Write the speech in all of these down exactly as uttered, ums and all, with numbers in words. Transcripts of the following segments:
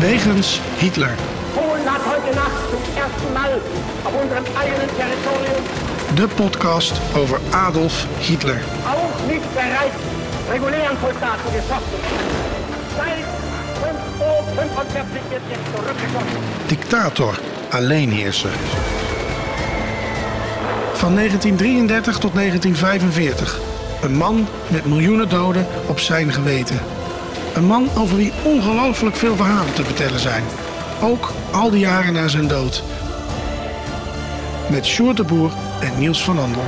Wegens Hitler. Polen hat heute Nacht zum ersten Mal auf unserem eigenen Territorium. De podcast over Adolf Hitler. Auch nicht bereits regulären Soldaten geschossen. Seit fünf Uhr fünfundvierzig wird jetzt zurückgeschossen. Dictator, alleenheerser. Van negentien drieëndertig tot negentien vijfenveertig. Een man met miljoenen doden op zijn geweten. Een man over wie ongelooflijk veel verhalen te vertellen zijn. Ook al die jaren na zijn dood. Met Sjoerd de Boer en Niels van Andel.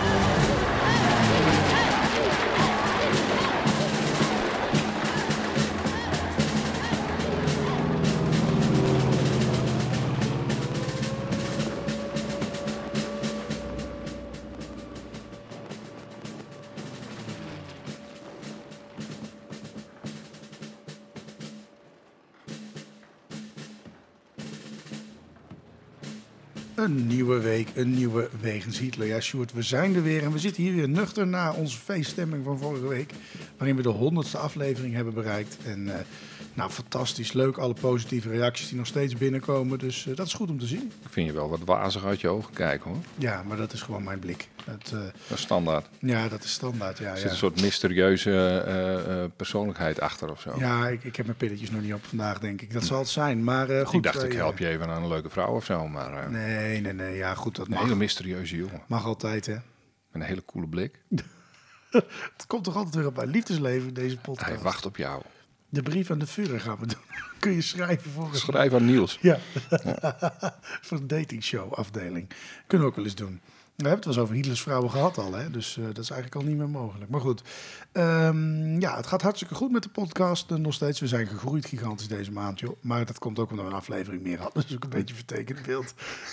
Een nieuwe week, een nieuwe Wegens Hitler. Ja, Sjoerd, we zijn er weer en we zitten hier weer nuchter na onze feeststemming van vorige week. Waarin we de honderdste aflevering hebben bereikt. En uh, nou, fantastisch, leuk, alle positieve reacties die nog steeds binnenkomen. Dus uh, dat is goed om te zien. Ik vind je wel wat wazig uit je ogen kijken, hoor. Ja, maar dat is gewoon mijn blik. Dat, uh, dat is standaard. Ja, dat is standaard, ja. Er zit ja. een soort mysterieuze uh, uh, persoonlijkheid achter of zo. Ja, ik, ik heb mijn pilletjes nog niet op vandaag, denk ik. Dat zal het zijn, maar uh, goed. Ik dacht, uh, ik help je even aan een leuke vrouw of zo, maar... Uh, nee, nee, nee, ja, goed, dat een mag. hele mysterieuze jongen. Mag altijd, hè. Met een hele coole blik. Het komt toch altijd weer op mijn liefdesleven, deze podcast. Hij wacht op jou. De brief aan de Führer gaan we doen. Kun je schrijven voor een... Schrijf aan Niels. Ja, ja. Voor een datingshow afdeling. Kunnen we ook wel eens doen. We hebben het wel eens over Hitlers vrouwen gehad al, hè? Dus uh, dat is eigenlijk al niet meer mogelijk. Maar goed, um, ja, het gaat hartstikke goed met de podcast. Uh, nog steeds, we zijn gegroeid gigantisch deze maand, joh. Maar dat komt ook omdat we een aflevering meer hadden. Dat is ook een beetje vertekend beeld.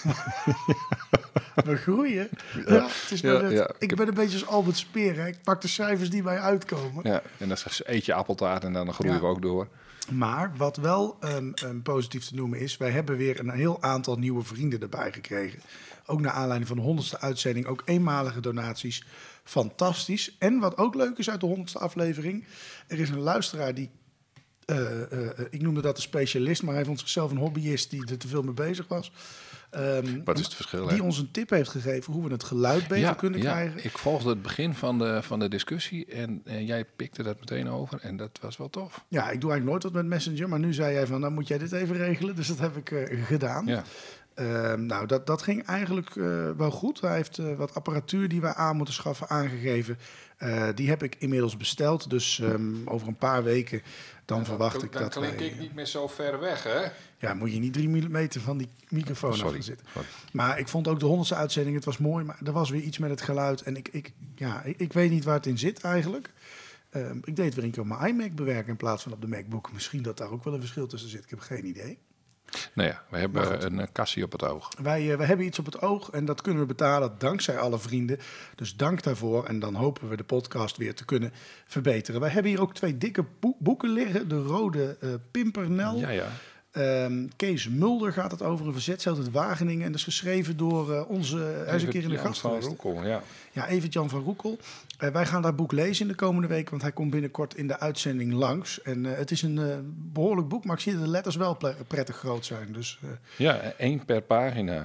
We groeien. Ja, ja, het is ja, net, ja. Ik ben een beetje als Albert Speer, hè? Ik pak de cijfers die mij uitkomen. Ja, en dan eet je appeltaart en dan groeien ja. we ook door. Maar wat wel um, um, positief te noemen is, wij hebben weer een heel aantal nieuwe vrienden erbij gekregen. Ook naar aanleiding van de honderdste uitzending, ook eenmalige donaties. Fantastisch. En wat ook leuk is uit de honderdste aflevering, er is een luisteraar die, uh, uh, ik noemde dat een specialist, maar hij vond zichzelf een hobbyist die er te veel mee bezig was. Um, Wat is het verschil? Die hè? ons een tip heeft gegeven hoe we het geluid beter ja, kunnen ja, krijgen. Ik volgde het begin van de, van de discussie en, en jij pikte dat meteen over en dat was wel tof. Ja, ik doe eigenlijk nooit wat met Messenger, maar nu zei jij van, dan moet jij dit even regelen. Dus dat heb ik uh, gedaan. Ja. Uh, nou, dat, dat ging eigenlijk uh, wel goed. Hij heeft uh, wat apparatuur die wij aan moeten schaffen aangegeven. Uh, die heb ik inmiddels besteld. Dus um, over een paar weken dan ja, verwacht dan, ik dan dat klink wij... ik niet meer zo ver weg, hè? Ja, moet je niet drie millimeter van die microfoon Sorry. af zitten. Sorry. Maar ik vond ook de honderdste uitzending, het was mooi. Maar er was weer iets met het geluid. En ik, ik, ja, ik, ik weet niet waar het in zit eigenlijk. Uh, ik deed weer een keer op mijn iMac bewerken in plaats van op de MacBook. Misschien dat daar ook wel een verschil tussen zit. Ik heb geen idee. Nou ja, we hebben een, een kassie op het oog. Wij, uh, wij hebben iets op het oog en dat kunnen we betalen dankzij alle vrienden. Dus dank daarvoor en dan hopen we de podcast weer te kunnen verbeteren. Wij hebben hier ook twee dikke boek, boeken liggen. De Rode uh, Pimpernel. Ja, ja. Um, Kees Mulder gaat het over, een verzetseld uit Wageningen. En dat is geschreven door uh, onze... Hij is een keer in de gast van geweest. Roekel, ja. Ja, Evert-Jan van Roekel. Uh, wij gaan dat boek lezen in de komende week, want hij komt binnenkort in de uitzending langs. En uh, het is een uh, behoorlijk boek, maar ik zie dat de letters wel prettig groot zijn. Dus, uh... Ja, één per pagina.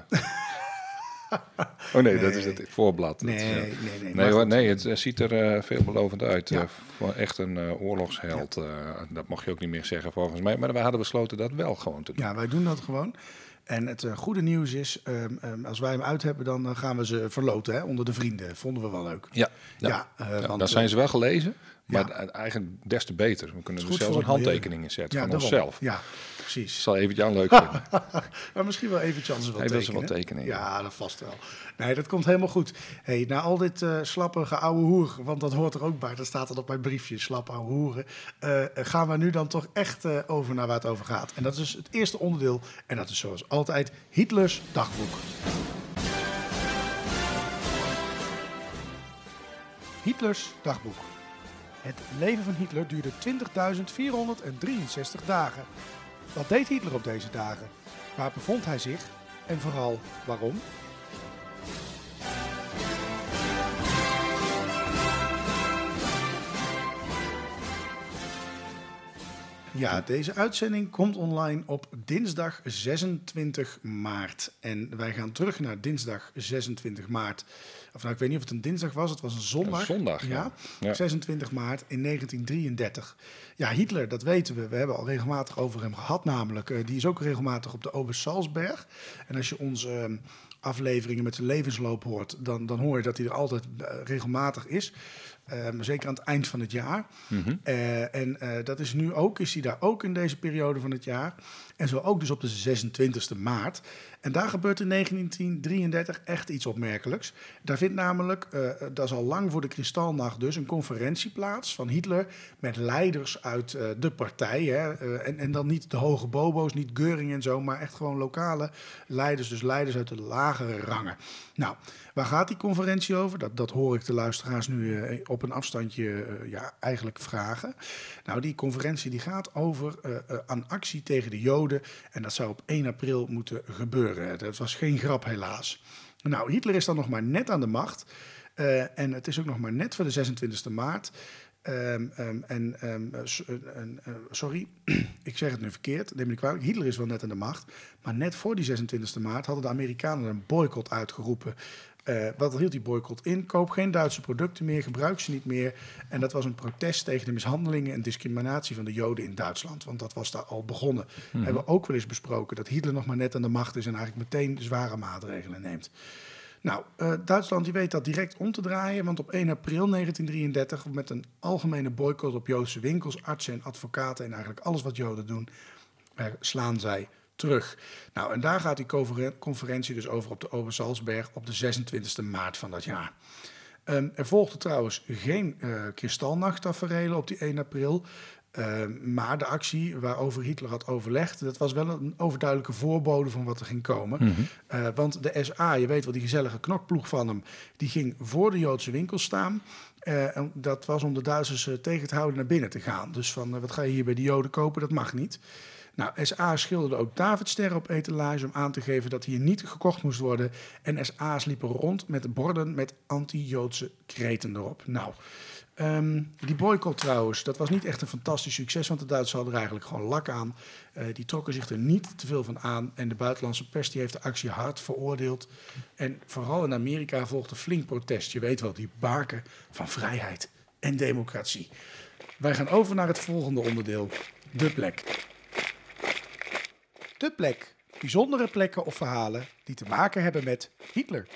Oh nee, nee, dat is het voorblad. Nee, dat, nee, ja. nee. Nee, nee, hoor, nee het uh, ziet er uh, veelbelovend uit. Ja. Uh, voor echt een uh, oorlogsheld. Ja. Uh, dat mag je ook niet meer zeggen volgens mij. Maar wij hadden besloten dat wel gewoon te doen. Ja, wij doen dat gewoon. En het uh, goede nieuws is, um, um, als wij hem uit hebben, dan uh, gaan we ze verloten hè, onder de vrienden. Vonden we wel leuk. Ja, ja. ja, uh, ja want, dan zijn ze wel gelezen. Maar ja. eigenlijk des te beter. We kunnen er goed zelfs een handtekening in zetten ja, van daarom. onszelf. Ja, precies. Dat zal Evert-Jan leuk vinden. Maar misschien wel eventjes anders wel Hij tekenen. wil ze wel tekenen. Ja, ja, dat vast wel. Nee, dat komt helemaal goed. Hey, na al dit uh, slappige ouwe hoer, want dat hoort er ook bij. Dat staat er op mijn briefje, slappe ouwe hoeren. Uh, gaan we nu dan toch echt uh, over naar waar het over gaat. En dat is dus het eerste onderdeel. En dat is zoals altijd Hitlers dagboek. Hitlers dagboek. Het leven van Hitler duurde twintigduizend vierhonderddrieënzestig dagen. Wat deed Hitler op deze dagen? Waar bevond hij zich? En vooral waarom? Ja, deze uitzending komt online op dinsdag zesentwintig maart. En wij gaan terug naar dinsdag zesentwintig maart. Of nou, ik weet niet of het een dinsdag was, het was een zondag. Een zondag, ja. ja. Ja. zesentwintig maart in negentien drieëndertig. Ja, Hitler, dat weten we. We hebben al regelmatig over hem gehad namelijk. Uh, die is ook regelmatig op de Obersalzberg. En als je onze uh, afleveringen met zijn levensloop hoort, dan, dan hoor je dat hij er altijd uh, regelmatig is. Um, zeker aan het eind van het jaar. Mm-hmm. Uh, en uh, dat is nu ook, is hij daar ook in deze periode van het jaar. En zo ook dus op de zesentwintigste maart. En daar gebeurt in negentien drieëndertig echt iets opmerkelijks. Daar vindt namelijk, uh, dat is al lang voor de Kristalnacht dus, een conferentie plaats van Hitler met leiders uit uh, de partij. Hè. Uh, en, en dan niet de hoge bobo's, niet Göring en zo, maar echt gewoon lokale leiders. Dus leiders uit de lagere rangen. Nou, waar gaat die conferentie over? Dat, dat hoor ik de luisteraars nu uh, op een afstandje uh, ja, eigenlijk vragen. Nou, die conferentie die gaat over uh, uh, een actie tegen de Joden. En dat zou op één april moeten gebeuren. Dat was geen grap helaas. Nou, Hitler is dan nog maar net aan de macht. Uh, en het is ook nog maar net voor de zesentwintigste maart. Um, um, en, um, uh, uh, sorry, ik zeg het nu verkeerd, neem me niet kwalijk. Hitler is wel net aan de macht, maar net voor die zesentwintigste maart hadden de Amerikanen een boycott uitgeroepen. Uh, wat hield die boycott in? Koop geen Duitse producten meer, gebruik ze niet meer. En dat was een protest tegen de mishandelingen en discriminatie van de Joden in Duitsland. Want dat was daar al begonnen. Mm-hmm. Hebben we ook wel eens besproken dat Hitler nog maar net aan de macht is en eigenlijk meteen zware maatregelen neemt. Nou, uh, Duitsland die weet dat direct om te draaien, want op één april negentien drieëndertig... met een algemene boycott op Joodse winkels, artsen en advocaten en eigenlijk alles wat Joden doen, uh, slaan zij terug. Nou, en daar gaat die conferentie dus over op de Obersalzberg op de zesentwintigste maart van dat jaar. Um, er volgde trouwens geen uh, kristalnachttaferelen op die één april... Uh, maar de actie waarover Hitler had overlegd, dat was wel een overduidelijke voorbode van wat er ging komen. Mm-hmm. Uh, want de S A, je weet wel, die gezellige knokploeg van hem, die ging voor de Joodse winkel staan. Uh, en dat was om de Duitsers uh, tegen te houden naar binnen te gaan. Dus van, uh, wat ga je hier bij de Joden kopen? Dat mag niet. Nou, S A schilderde ook Davidsterren op etalage om aan te geven dat hier niet gekocht moest worden. En S A's liepen rond met borden met anti-Joodse kreten erop. Nou... Um, die boycott trouwens, dat was niet echt een fantastisch succes, want de Duitsers hadden er eigenlijk gewoon lak aan. Uh, die trokken zich er niet te veel van aan en de buitenlandse pers die heeft de actie hard veroordeeld. En vooral in Amerika volgde flink protest. Je weet wel, die baken van vrijheid en democratie. Wij gaan over naar het volgende onderdeel, de plek. De plek, bijzondere plekken of verhalen die te maken hebben met Hitler.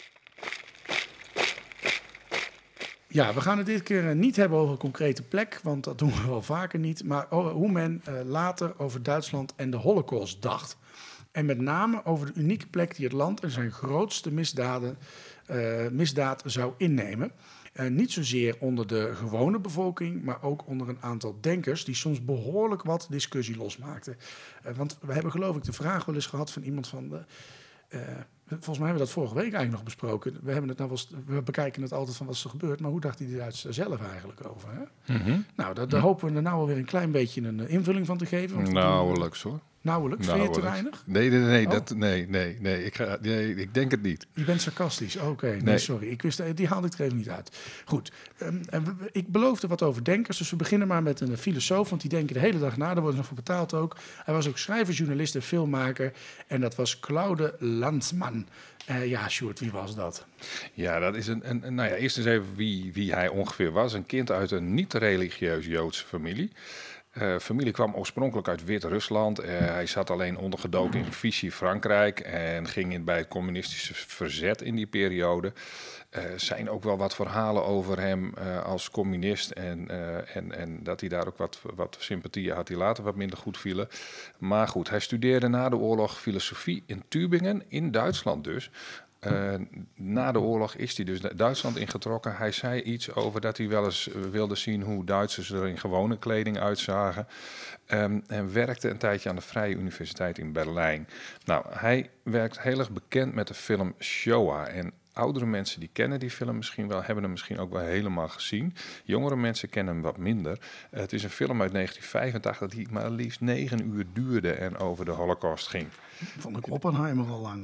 Ja, we gaan het dit keer niet hebben over een concrete plek, want dat doen we wel vaker niet. Maar hoe men uh, later over Duitsland en de Holocaust dacht. En met name over de unieke plek die het land en zijn grootste misdaden, uh, misdaad zou innemen. Uh, niet zozeer onder de gewone bevolking, maar ook onder een aantal denkers die soms behoorlijk wat discussie losmaakten. Uh, want we hebben geloof ik de vraag wel eens gehad van iemand van... De, uh, volgens mij hebben we dat vorige week eigenlijk nog besproken. We, hebben het nou wel, we bekijken het altijd van wat is er gebeurd, maar hoe dacht hij er zelf eigenlijk over? Hè? Mm-hmm. Nou, daar, daar hopen we er nou alweer een klein beetje een invulling van te geven. Nauwelijks hoor. Nauwelijks? Nauwelijks. Vind je het te weinig? Nee, nee, nee, oh. dat, nee, nee, nee, ik ga, nee, ik denk het niet. Je bent sarcastisch, oké. Okay. Nee, nee, sorry, ik wist, die haalde ik er even niet uit. Goed, um, ik beloofde wat over denkers, dus we beginnen maar met een filosoof, want die denken de hele dag na, daar wordt nog voor betaald ook. Hij was ook schrijver, journalist en filmmaker en dat was Claude Lanzmann. Uh, ja, Sjoerd, wie was dat? Ja, dat is een, een, een nou ja, eerst eens even wie, wie hij ongeveer was. Een kind uit een niet-religieuze Joodse familie. Uh, familie kwam oorspronkelijk uit Wit-Rusland. Uh, hij zat alleen ondergedoken in Vichy, Frankrijk en ging in bij het communistische verzet in die periode. Er uh, zijn ook wel wat verhalen over hem uh, als communist en, uh, en, en dat hij daar ook wat, wat sympathieën had die later wat minder goed vielen. Maar goed, hij studeerde na de oorlog filosofie in Tübingen, in Duitsland dus. Uh, na de oorlog is hij dus Duitsland ingetrokken. Hij zei iets over dat hij wel eens uh, wilde zien hoe Duitsers er in gewone kleding uitzagen. Um, en werkte een tijdje aan de Vrije Universiteit in Berlijn. Nou, hij werkt heel erg bekend met de film Shoah. En oudere mensen die kennen die film misschien wel, hebben hem misschien ook wel helemaal gezien. Jongere mensen kennen hem wat minder. Uh, het is een film uit negentien vijfentachtig die maar liefst negen uur duurde en over de Holocaust ging. Vond ik Oppenheimer al lang.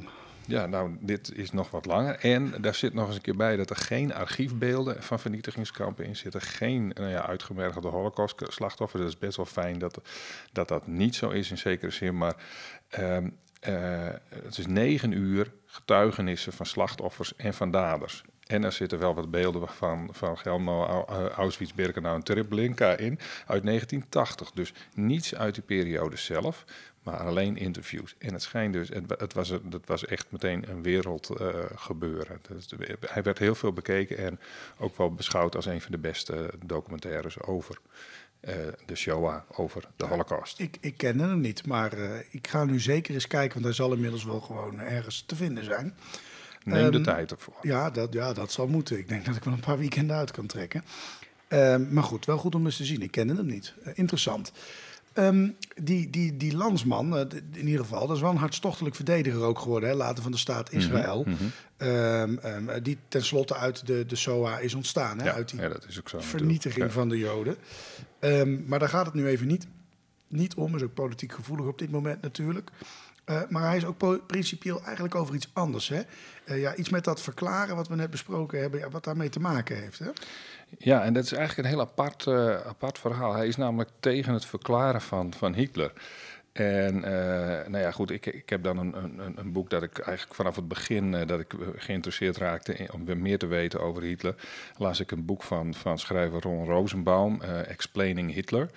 Ja, nou, dit is nog wat langer. En daar zit nog eens een keer bij dat er geen archiefbeelden van vernietigingskampen in zitten. Geen nou ja, uitgemergelde holocaust-slachtoffers. Dat is best wel fijn dat, dat dat niet zo is in zekere zin. Maar um, uh, het is negen uur getuigenissen van slachtoffers en van daders. En er zitten wel wat beelden van, van Gelmo, Auschwitz-Birkenau en Treblinka in uit negentien tachtig. Dus niets uit die periode zelf, maar alleen interviews. En het schijnt dus, het, het, was, het was echt meteen een wereldgebeuren. Uh, dus hij werd heel veel bekeken en ook wel beschouwd als een van de beste documentaires over uh, de Shoah, over de Holocaust. Ik, ik kende hem niet, maar uh, ik ga nu zeker eens kijken, want hij zal inmiddels wel gewoon ergens te vinden zijn. Neem um, de um, tijd ervoor. Ja dat, ja, dat zal moeten. Ik denk dat ik wel een paar weekenden uit kan trekken. Um, maar goed, wel goed om eens te zien. Ik kende hem niet. Uh, interessant. Um, die, die, die Landsman, uh, in ieder geval, dat is wel een hartstochtelijk verdediger ook geworden, hè, later van de staat Israël. Mm-hmm. Um, um, die tenslotte uit de, de S O A is ontstaan. Hè, ja, uit die ja, dat is ook zo, vernietiging ja. van de Joden. Um, maar daar gaat het nu even niet, niet om. Is ook politiek gevoelig op dit moment natuurlijk. Uh, maar hij is ook po- principieel eigenlijk over iets anders. Hè? Uh, ja, iets met dat verklaren wat we net besproken hebben, ja, wat daarmee te maken heeft. Hè? Ja, en dat is eigenlijk een heel apart, uh, apart verhaal. Hij is namelijk tegen het verklaren van, van Hitler. En uh, nou ja, goed, ik, ik heb dan een, een, een boek dat ik eigenlijk vanaf het begin uh, dat ik geïnteresseerd raakte in, om meer te weten over Hitler, las ik een boek van, van schrijver Ron Rosenbaum, uh, Explaining Hitler.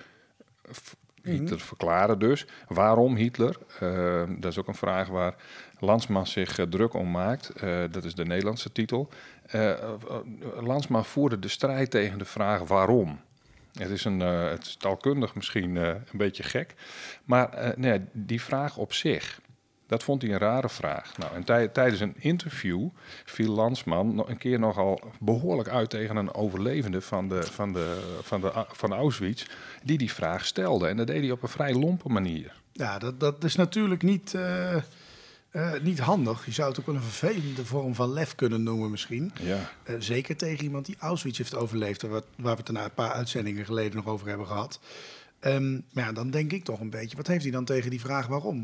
Hitler verklaren dus. Waarom Hitler? Uh, dat is ook een vraag waar Landsman zich uh, druk om maakt. Uh, dat is de Nederlandse titel. Uh, uh, Landsman voerde de strijd tegen de vraag waarom. Het is, een, uh, het is taalkundig misschien uh, een beetje gek. Maar uh, nee, die vraag op zich, dat vond hij een rare vraag. Nou, en tij- tijdens een interview viel Landsman nog een keer nogal behoorlijk uit tegen een overlevende van de, van de, van de, van Auschwitz, die die vraag stelde. En dat deed hij op een vrij lompe manier. Ja, dat, dat is natuurlijk niet, uh, uh, niet handig. Je zou het ook wel een vervelende vorm van lef kunnen noemen misschien. Ja. Uh, zeker tegen iemand die Auschwitz heeft overleefd, waar, waar we het er na een paar uitzendingen geleden nog over hebben gehad. Um, maar ja, dan denk ik toch een beetje, wat heeft hij dan tegen die vraag waarom?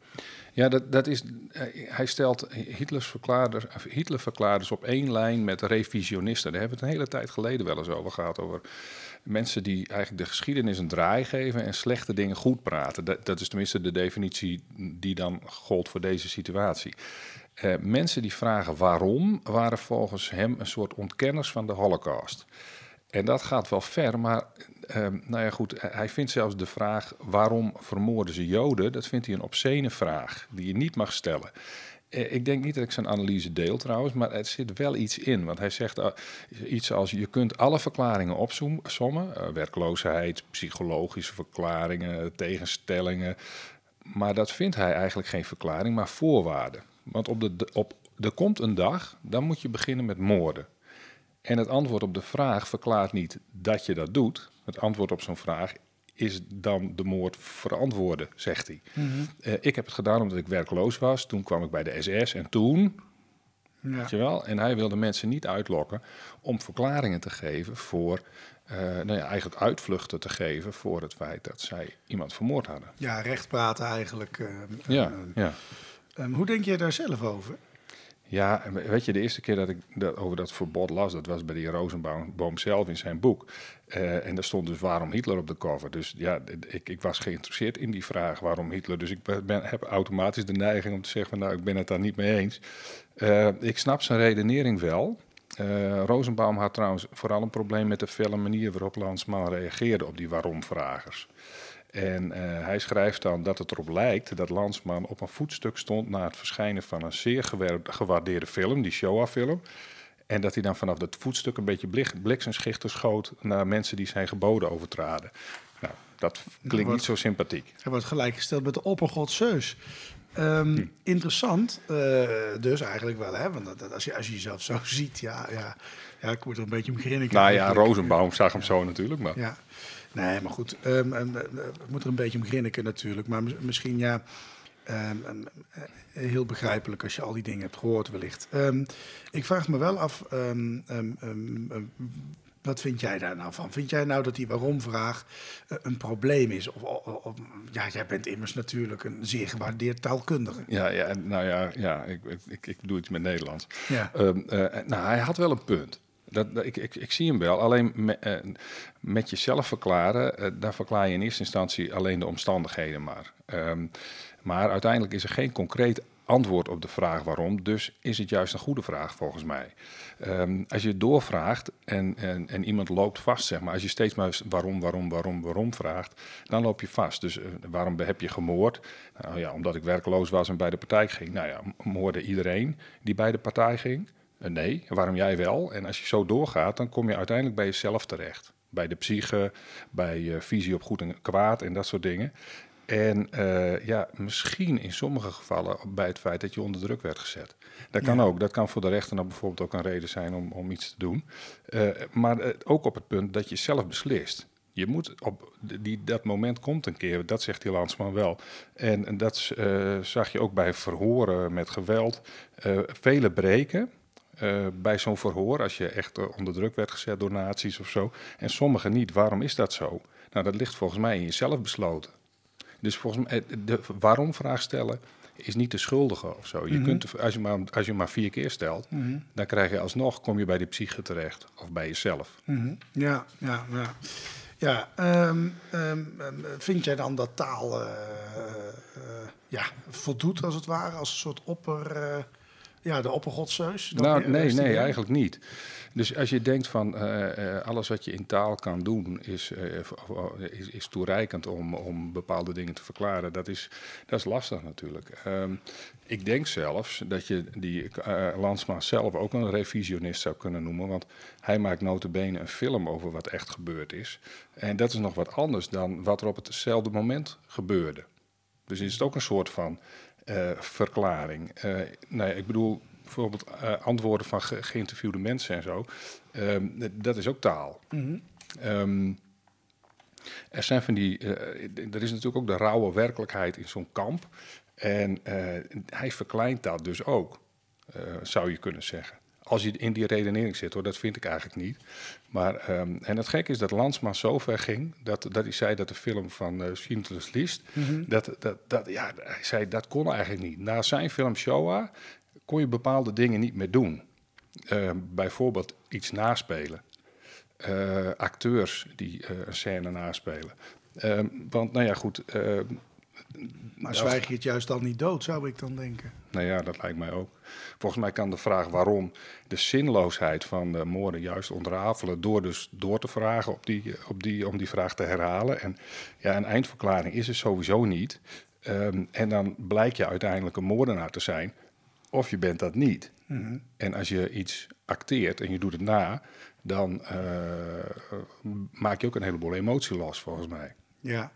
Ja, dat, dat is, uh, hij stelt Hitlers verklaarders, Hitler verklaarders op één lijn met revisionisten. Daar hebben we het een hele tijd geleden wel eens over gehad. Over mensen die eigenlijk de geschiedenis een draai geven en slechte dingen goed praten. Dat, dat is tenminste de definitie die dan gold voor deze situatie. Uh, mensen die vragen waarom, waren volgens hem een soort ontkenners van de Holocaust. En dat gaat wel ver, maar uh, nou ja, goed, hij vindt zelfs de vraag waarom vermoorden ze Joden, dat vindt hij een obscene vraag die je niet mag stellen. Uh, ik denk niet dat ik zijn analyse deel trouwens, maar er zit wel iets in. Want hij zegt uh, iets als, je kunt alle verklaringen opsommen, uh, werkloosheid, psychologische verklaringen, tegenstellingen. Maar dat vindt hij eigenlijk geen verklaring, maar voorwaarden. Want op de, op, er komt een dag, dan moet je beginnen met moorden. En het antwoord op de vraag verklaart niet dat je dat doet. Het antwoord op zo'n vraag is dan de moord verantwoorden, zegt hij. Mm-hmm. Uh, ik heb het gedaan omdat ik werkloos was. Toen kwam ik bij de S S en toen... Ja. Weet je wel? En hij wilde mensen niet uitlokken om verklaringen te geven voor... Uh, nou ja, eigenlijk uitvluchten te geven voor het feit dat zij iemand vermoord hadden. Ja, recht praten eigenlijk. Uh, ja, uh, ja. Um, hoe denk je daar zelf over? Ja, weet je, de eerste keer dat ik dat, over dat verbod las, dat was bij die Rosenbaum zelf in zijn boek. Uh, en daar stond dus waarom Hitler op de cover. Dus ja, ik, ik was geïnteresseerd in die vraag waarom Hitler. Dus ik ben, heb automatisch de neiging om te zeggen van, nou, ik ben het daar niet mee eens. Uh, ik snap zijn redenering wel. Uh, Rosenbaum had trouwens vooral een probleem met de felle manier waarop Landsman reageerde op die waarom-vragers. En uh, hij schrijft dan dat het erop lijkt dat Landsman op een voetstuk stond na het verschijnen van een zeer gewaardeerde film, die Shoah-film. En dat hij dan vanaf dat voetstuk een beetje blik, bliksemschichten schoot naar mensen die zijn geboden overtraden. Nou, dat klinkt wordt, niet zo sympathiek. Hij wordt gelijkgesteld met de oppergod Zeus. Um, hm. Interessant, uh, dus eigenlijk wel, hè? Want dat, als, je, als je jezelf zo ziet, ja, ja, ja, ik word er een beetje om grinniken. Nou ja, Rosenbaum zag hem ja. zo natuurlijk, maar... Ja. Nee, maar goed, um, um, uh, we moeten er een beetje om grinniken natuurlijk. Maar mis, misschien ja, um, um, uh, heel begrijpelijk als je al die dingen hebt gehoord wellicht. Um, ik vraag me wel af, um, um, um, Wat vind jij daar nou van? Vind jij nou dat die waarom-vraag uh, een probleem is? Of, of, of, ja, jij bent immers natuurlijk een zeer gewaardeerd taalkundige. Ja, ja nou ja, ja ik, ik, ik doe iets met Nederlands. Ja. Um, uh, nou, hij had wel een punt. Dat, dat, ik, ik, ik zie hem wel. Alleen me, uh, met jezelf verklaren, uh, daar verklaar je in eerste instantie alleen de omstandigheden maar. Um, maar uiteindelijk is er geen concreet antwoord op de vraag waarom. Dus is het juist een goede vraag volgens mij. Um, als je doorvraagt en, en, en iemand loopt vast, zeg maar. Als je steeds maar waarom, waarom, waarom, waarom vraagt, dan loop je vast. Dus uh, waarom heb je gemoord? Nou ja, omdat ik werkloos was en bij de partij ging. Nou ja, moorde iedereen die bij de partij ging? Uh, nee, waarom jij wel? En als je zo doorgaat, dan kom je uiteindelijk bij jezelf terecht. Bij de psyche, bij uh, visie op goed en kwaad en dat soort dingen. En uh, ja, misschien in sommige gevallen bij het feit dat je onder druk werd gezet. Dat kan ja. ook. Dat kan voor de rechter nou bijvoorbeeld ook een reden zijn om, om iets te doen. Uh, maar uh, ook op het punt dat je zelf beslist. Je moet op die, dat moment komt een keer, dat zegt die Landsman wel. En, en dat uh, zag je ook bij verhoren met geweld. Uh, vele breken. Uh, bij zo'n verhoor, als je echt uh, onder druk werd gezet door nazi's of zo. En sommigen niet. Waarom is dat zo? Nou, dat ligt volgens mij in jezelf besloten. Dus volgens mij, de waarom-vraag stellen is niet de schuldige of zo. Je mm-hmm. kunt, als, je maar, als je maar vier keer stelt, mm-hmm. dan krijg je alsnog, kom je bij de psyche terecht. Of bij jezelf. Mm-hmm. Ja, ja, ja. Ja, um, um, vind jij dan dat taal uh, uh, ja, voldoet als het ware, als een soort opper... Uh, Ja, de oppergodzeus? Nou, nee, nee, eigenlijk niet. Dus als je denkt van uh, uh, alles wat je in taal kan doen is, uh, is, is toereikend om, om bepaalde dingen te verklaren, dat is, dat is lastig natuurlijk. Um, ik denk zelfs dat je die uh, Landsman zelf ook een revisionist zou kunnen noemen, want hij maakt nota bene een film over wat echt gebeurd is. En dat is nog wat anders dan wat er op hetzelfde moment gebeurde. Dus is het ook een soort van Uh, verklaring. Uh, nou ja, ik bedoel, bijvoorbeeld uh, antwoorden van ge- geïnterviewde mensen en zo. Um, dat is ook taal. Mm-hmm. Um, er zijn van die... Uh, er is natuurlijk ook de rauwe werkelijkheid in zo'n kamp. En uh, hij verkleint dat dus ook, uh, zou je kunnen zeggen. Als je in die redenering zit, hoor, dat vind ik eigenlijk niet. Maar, um, en het gekke is dat Landsman zo ver ging, dat, dat hij zei dat de film van uh, Schindler's List, mm-hmm. dat, dat, dat, ja, hij zei dat kon eigenlijk niet. Na zijn film Shoah kon je bepaalde dingen niet meer doen. Uh, bijvoorbeeld iets naspelen. Uh, acteurs die uh, een scène naspelen. Uh, want, nou ja, goed... Uh, Maar zwijg je het juist dan niet dood, zou ik dan denken? Nou ja, dat lijkt mij ook. Volgens mij kan de vraag waarom de zinloosheid van de moorden juist ontrafelen door dus door te vragen op die, op die, om die vraag te herhalen. En ja, een eindverklaring is er sowieso niet. Um, en dan blijkt je uiteindelijk een moordenaar te zijn, of je bent dat niet. Mm-hmm. En als je iets acteert en je doet het na, dan uh, maak je ook een heleboel emotie los, volgens mij. Ja.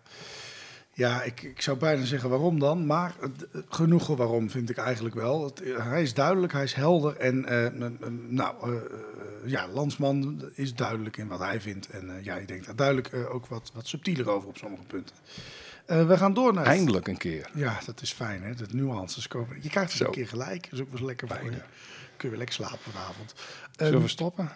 Ja, ik, ik zou bijna zeggen waarom dan, maar uh, genoeg waarom vind ik eigenlijk wel. Het, uh, hij is duidelijk, hij is helder en uh, uh, uh, nou, uh, ja, Landsman is duidelijk in wat hij vindt. En uh, ja, ik denk daar duidelijk uh, ook wat, wat subtieler over op sommige punten. Uh, we gaan door naar... Het... Eindelijk een keer. Ja, dat is fijn, hè, dat nuances komen. Je krijgt dus een keer gelijk, dat is ook wel lekker Bijna. voor je. Kun je weer lekker slapen vanavond. Zullen um, we stoppen?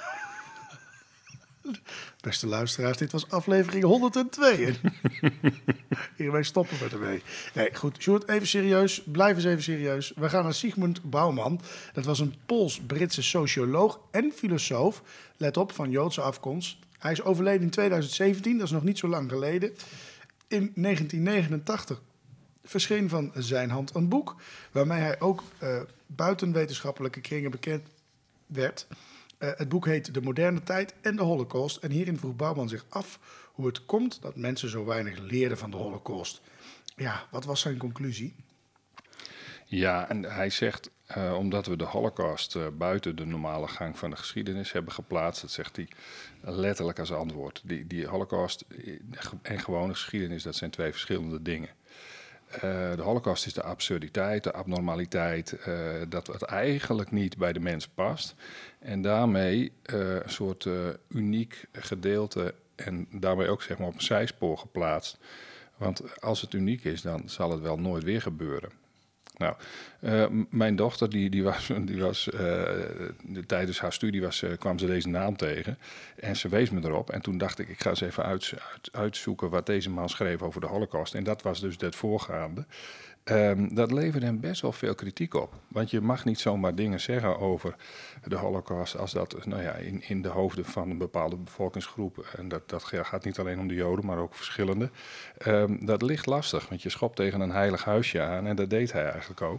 Beste luisteraars, dit was aflevering honderdtwee. Hiermee stoppen we ermee. Nee, goed. Sjoerd, even serieus. Blijf eens even serieus. We gaan naar Zygmunt Bauman. Dat was een Pools-Britse socioloog en filosoof. Let op, van Joodse afkomst. Hij is overleden in tweeduizend zeventien, dat is nog niet zo lang geleden. In negentien negenentachtig verscheen van zijn hand een boek, waarmee hij ook uh, buiten wetenschappelijke kringen bekend werd. Uh, het boek heet De Moderne Tijd en de Holocaust. En hierin vroeg Bauman zich af hoe het komt dat mensen zo weinig leerden van de Holocaust. Ja, wat was zijn conclusie? Ja, en hij zegt, uh, omdat we de Holocaust uh, buiten de normale gang van de geschiedenis hebben geplaatst, dat zegt hij letterlijk als antwoord. Die, die Holocaust en gewone geschiedenis, dat zijn twee verschillende dingen. Uh, de Holocaust is de absurditeit, de abnormaliteit, uh, dat het eigenlijk niet bij de mens past. En daarmee uh, een soort uh, uniek gedeelte en daarmee ook zeg maar op een zijspoor geplaatst. Want als het uniek is, dan zal het wel nooit weer gebeuren. Nou, uh, m- mijn dochter, die, die was, die was uh, de, tijdens haar studie was, uh, kwam ze deze naam tegen. En ze wees me erop. En toen dacht ik, ik ga eens even uit, uit, uitzoeken wat deze man schreef over de Holocaust. En dat was dus het voorgaande. Um, dat leverde hem best wel veel kritiek op. Want je mag niet zomaar dingen zeggen over de Holocaust als dat nou ja, in, in de hoofden van een bepaalde bevolkingsgroep, en dat, dat gaat niet alleen om de Joden, maar ook verschillende, um, dat ligt lastig, want je schopt tegen een heilig huisje aan en dat deed hij eigenlijk ook.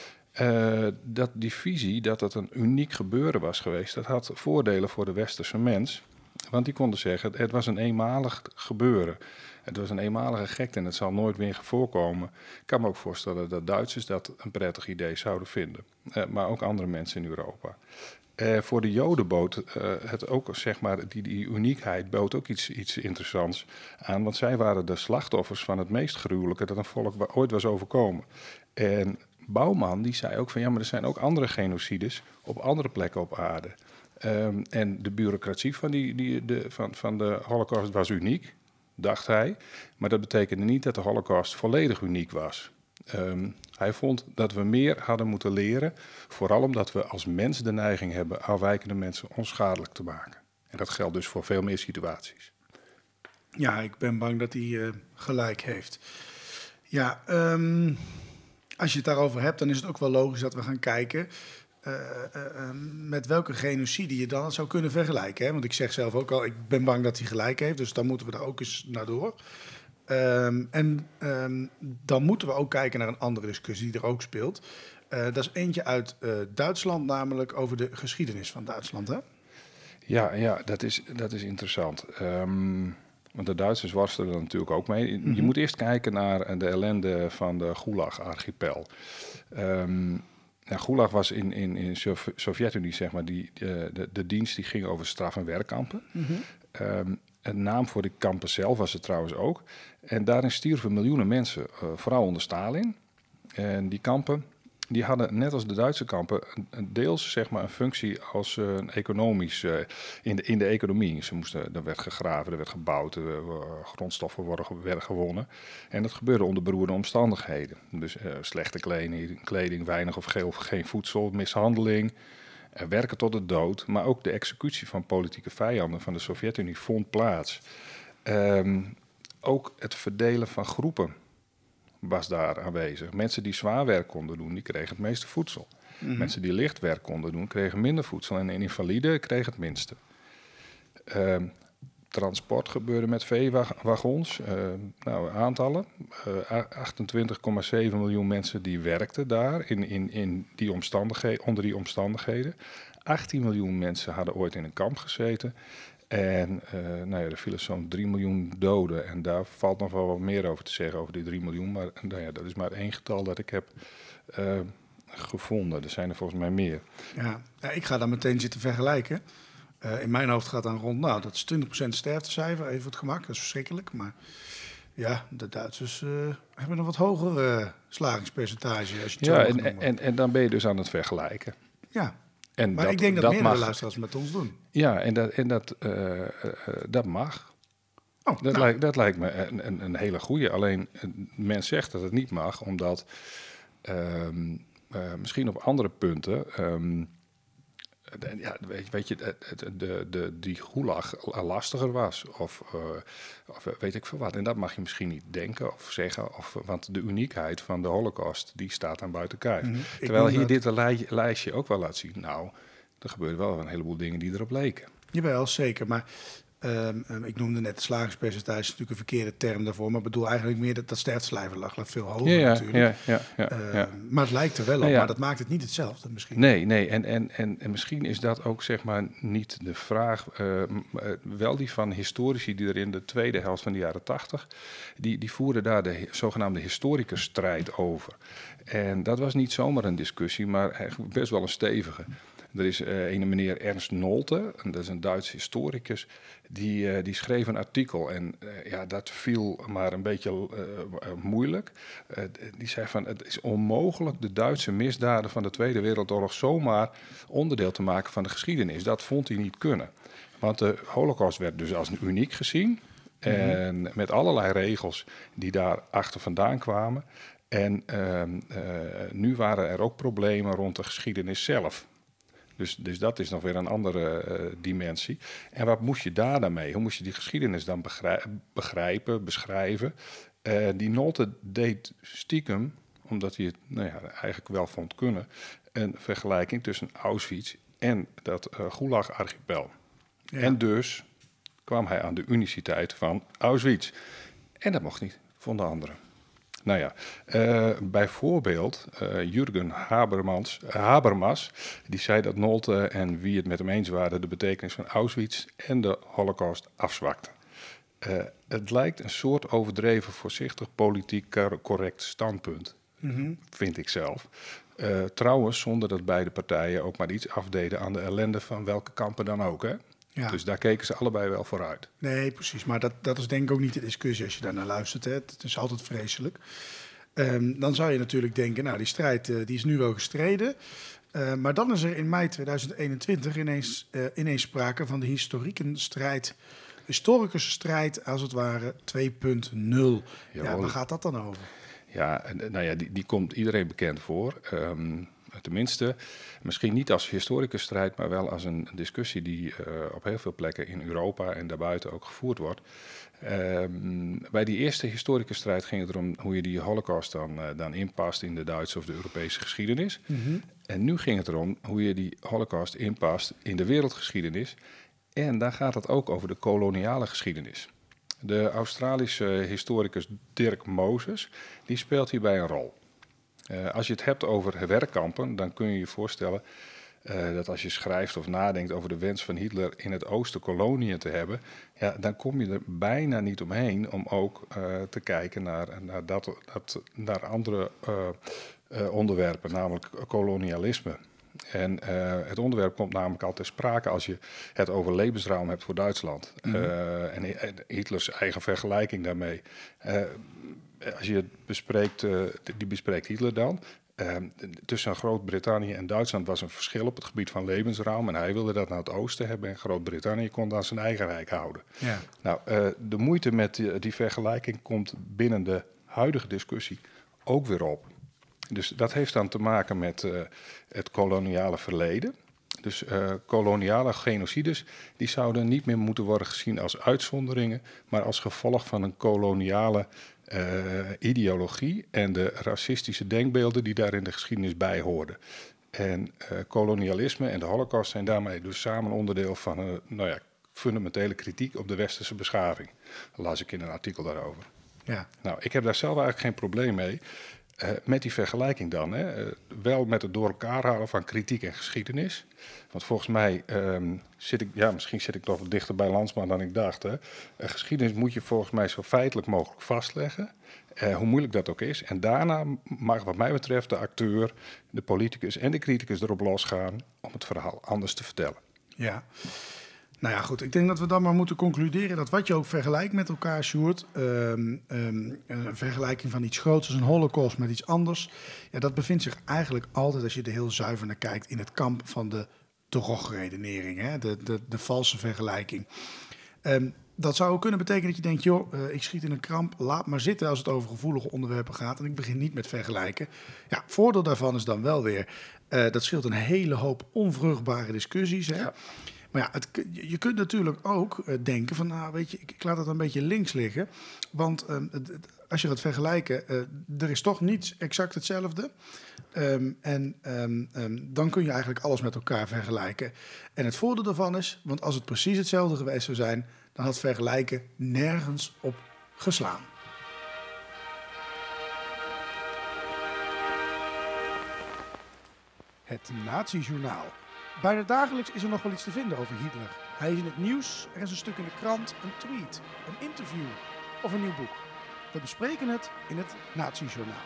Uh, dat die visie dat het een uniek gebeuren was geweest, dat had voordelen voor de westerse mens. Want die konden zeggen, het was een eenmalig gebeuren. Het was een eenmalige gekte en het zal nooit weer voorkomen. Ik kan me ook voorstellen dat Duitsers dat een prettig idee zouden vinden. Uh, maar ook andere mensen in Europa. Uh, voor de Joden bood uh, het ook, zeg maar, die, die uniekheid bood ook iets, iets interessants aan. Want zij waren de slachtoffers van het meest gruwelijke dat een volk ooit was overkomen. En Bouwman die zei ook van ja, maar er zijn ook andere genocides op andere plekken op aarde. Um, en de bureaucratie van, die, die, de, van, van de Holocaust was uniek, dacht hij. Maar dat betekende niet dat de Holocaust volledig uniek was. Um, hij vond dat we meer hadden moeten leren, vooral omdat we als mens de neiging hebben afwijkende mensen onschadelijk te maken. En dat geldt dus voor veel meer situaties. Ja, ik ben bang dat hij uh, gelijk heeft. Ja, um, als je het daarover hebt, dan is het ook wel logisch dat we gaan kijken Uh, uh, uh, met welke genocide je dan zou kunnen vergelijken. Hè? Want ik zeg zelf ook al, ik ben bang dat hij gelijk heeft, dus dan moeten we daar ook eens naar door. Um, en um, dan moeten we ook kijken naar een andere discussie die er ook speelt. Uh, dat is eentje uit uh, Duitsland, namelijk over de geschiedenis van Duitsland. Hè? Ja, ja dat, is, dat is interessant. Um, want de Duitsers worstelen er natuurlijk ook mee. Mm-hmm. Je moet eerst kijken naar de ellende van de Gulag-archipel. Um, Nou, Gulag was in, in, in de Sovjet-Unie, zeg maar, die, de, de, de dienst die ging over straf- en werkkampen. Mm-hmm. Um, een naam voor de kampen zelf was het trouwens ook. En daarin stierven miljoenen mensen, uh, vooral onder Stalin. En die kampen, die hadden net als de Duitse kampen een, deels zeg maar, een functie als uh, een economisch, uh, in, de, in de economie. Ze moesten, er werd gegraven, er werd gebouwd, er, uh, grondstoffen worden, werden gewonnen. En dat gebeurde onder beroerde omstandigheden. Dus uh, slechte kleding, kleding, weinig of geen, geen voedsel, mishandeling, uh, werken tot de dood. Maar ook de executie van politieke vijanden van de Sovjet-Unie vond plaats. Um, ook het verdelen van groepen was daar aanwezig. Mensen die zwaar werk konden doen, die kregen het meeste voedsel. Mm-hmm. Mensen die licht werk konden doen, kregen minder voedsel. En een invalide kreeg het minste. Uh, transport gebeurde met veewagons. Uh, nou, aantallen. Uh, achtentwintig komma zeven miljoen mensen die werkten daar in, in, in die omstandigheden, onder die omstandigheden. achttien miljoen mensen hadden ooit in een kamp gezeten. En uh, nou ja, er vielen zo'n drie miljoen doden. En daar valt nog wel wat meer over te zeggen, over die drie miljoen. Maar nou ja, dat is maar één getal dat ik heb uh, gevonden. Er zijn er volgens mij meer. Ja, ja, ik ga dan meteen zitten vergelijken. Uh, in mijn hoofd gaat dan rond, nou, dat is twintig procent sterftecijfer, even voor het gemak. Dat is verschrikkelijk, maar ja, de Duitsers uh, hebben een wat hoger uh, slagingspercentage. Als je het ja, zo en, en, en dan ben je dus aan het vergelijken. Ja. En maar dat, ik denk dat, dat meerdere mag. luisteraars met ons doen. Ja, en dat, en dat, uh, uh, dat mag. Oh, dat, nou. lijkt, dat lijkt me een, een, een hele goeie. Alleen, men zegt dat het niet mag, omdat um, uh, misschien op andere punten... Um, de, ja, weet, weet je, de, de, de, die gulag lastiger was. Of, uh, of weet ik veel wat. En dat mag je misschien niet denken of zeggen. Of, want de uniekheid van de Holocaust, die staat aan buiten kijf. Mm-hmm. Terwijl hier dat... dit lij, lijstje ook wel laat zien. Nou, er gebeurden wel een heleboel dingen die erop leken. Jawel, zeker. Maar um, um, ik noemde net de slagingspercentage, is natuurlijk een verkeerde term daarvoor. Maar ik bedoel eigenlijk meer dat dat sterftecijfer lag veel hoger ja, ja, natuurlijk. Ja, ja, ja, uh, ja. Maar het lijkt er wel op, ja, ja. maar dat maakt het niet hetzelfde misschien. Nee, nee. En, en, en, en misschien is dat ook zeg maar niet de vraag. Uh, wel die van historici die er in de tweede helft van de jaren tachtig, die, die voerden daar de zogenaamde historicusstrijd over. En dat was niet zomaar een discussie, maar best wel een stevige. Er is uh, een meneer Ernst Nolte, dat is een Duitse historicus, die, uh, die schreef een artikel. En uh, ja, dat viel maar een beetje uh, uh, moeilijk. Uh, die zei van, het is onmogelijk de Duitse misdaden van de Tweede Wereldoorlog zomaar onderdeel te maken van de geschiedenis. Dat vond hij niet kunnen. Want de Holocaust werd dus als uniek gezien. En met allerlei regels die daar achter vandaan kwamen. En uh, uh, nu waren er ook problemen rond de geschiedenis zelf. Dus, dus dat is nog weer een andere uh, dimensie. En wat moest je daar dan mee? Hoe moest je die geschiedenis dan begrij- begrijpen, beschrijven? Uh, die Nolte deed stiekem, omdat hij het nou ja, eigenlijk wel vond kunnen, een vergelijking tussen Auschwitz en dat uh, Gulag-archipel. Ja. En dus kwam hij aan de uniciteit van Auschwitz. En dat mocht niet, vonden anderen. Nou ja, uh, bijvoorbeeld uh, Jurgen Habermas, Habermas, die zei dat Nolte en wie het met hem eens waren de betekenis van Auschwitz en de Holocaust afzwakten. Uh, het lijkt een soort overdreven, voorzichtig, politiek correct standpunt, mm-hmm. vind ik zelf. Uh, trouwens, zonder dat beide partijen ook maar iets afdeden aan de ellende van welke kampen dan ook, hè? Ja. Dus daar keken ze allebei wel vooruit. Nee, precies. Maar dat, dat is denk ik ook niet de discussie als je daar naar luistert. Hè. Het is altijd vreselijk. Um, dan zou je natuurlijk denken, nou, die strijd uh, die is nu wel gestreden. Uh, maar dan is er in mei tweeduizend eenentwintig ineens, uh, ineens sprake van de historiekenstrijd. Historicusstrijd, als het ware, twee punt nul. Ja, waar gaat dat dan over? Ja, nou ja, die, die komt iedereen bekend voor. Um, Tenminste, misschien niet als historicusstrijd, maar wel als een discussie die uh, op heel veel plekken in Europa en daarbuiten ook gevoerd wordt. Uh, bij die eerste historicusstrijd ging het erom hoe je die Holocaust dan, uh, dan inpast in de Duitse of de Europese geschiedenis. Mm-hmm. En nu ging het erom hoe je die Holocaust inpast in de wereldgeschiedenis. En daar gaat het ook over de koloniale geschiedenis. De Australische historicus Dirk Moses, die speelt hierbij een rol. Uh, als je het hebt over werkkampen, dan kun je je voorstellen uh, dat als je schrijft of nadenkt over de wens van Hitler in het oosten koloniën te hebben, ja, dan kom je er bijna niet omheen om ook uh, te kijken naar, naar, dat, dat, naar andere uh, uh, onderwerpen, namelijk kolonialisme. En uh, het onderwerp komt namelijk al ter sprake als je het over levensruim hebt voor Duitsland. Mm-hmm. Uh, en, en Hitlers eigen vergelijking daarmee. Uh, als je het bespreekt, uh, die bespreekt Hitler dan. Uh, tussen Groot-Brittannië en Duitsland was een verschil op het gebied van levensruim. En hij wilde dat naar het oosten hebben. En Groot-Brittannië kon dan zijn eigen rijk houden. Ja. Nou, uh, de moeite met die, die vergelijking komt binnen de huidige discussie ook weer op. Dus dat heeft dan te maken met uh, het koloniale verleden. Dus uh, koloniale genocides die zouden niet meer moeten worden gezien als uitzonderingen, maar als gevolg van een koloniale uh, ideologie en de racistische denkbeelden die daar in de geschiedenis bij hoorden. En uh, kolonialisme en de Holocaust zijn daarmee dus samen onderdeel van een nou ja, fundamentele kritiek op de westerse beschaving. Dat las ik in een artikel daarover. Ja. Nou, ik heb daar zelf eigenlijk geen probleem mee. Uh, met die vergelijking dan, hè. Uh, wel met het door elkaar halen van kritiek en geschiedenis. Want volgens mij um, zit ik, ja, misschien zit ik toch wat dichter bij Landsman dan ik dacht. Hè. Uh, geschiedenis moet je volgens mij zo feitelijk mogelijk vastleggen, uh, hoe moeilijk dat ook is. En daarna mag wat mij betreft de acteur, de politicus en de criticus erop losgaan om het verhaal anders te vertellen. Ja. Nou ja, goed. Ik denk dat we dan maar moeten concluderen dat wat je ook vergelijkt met elkaar, Sjoerd, um, um, een vergelijking van iets groots als een holocaust met iets anders, ja, dat bevindt zich eigenlijk altijd, als je er heel zuiver naar kijkt, in het kamp van de drogredenering, hè? De, de, de valse vergelijking. Um, dat zou ook kunnen betekenen dat je denkt, joh, uh, ik schiet in een kramp, laat maar zitten als het over gevoelige onderwerpen gaat en ik begin niet met vergelijken. Ja, voordeel daarvan is dan wel weer, uh, dat scheelt een hele hoop onvruchtbare discussies, hè? Ja. Maar ja, het, je kunt natuurlijk ook uh, denken van, nou weet je, ik, ik laat het een beetje links liggen. Want um, het, het, als je gaat vergelijken, uh, er is toch niet exact hetzelfde. Um, en um, um, dan kun je eigenlijk alles met elkaar vergelijken. En het voordeel daarvan is, want als het precies hetzelfde geweest zou zijn, dan had vergelijken nergens op geslaan. Het Nazi-journaal. Bijna dagelijks is er nog wel iets te vinden over Hitler. Hij is in het nieuws, er is een stuk in de krant, een tweet, een interview of een nieuw boek. We bespreken het in het Nazi-journaal.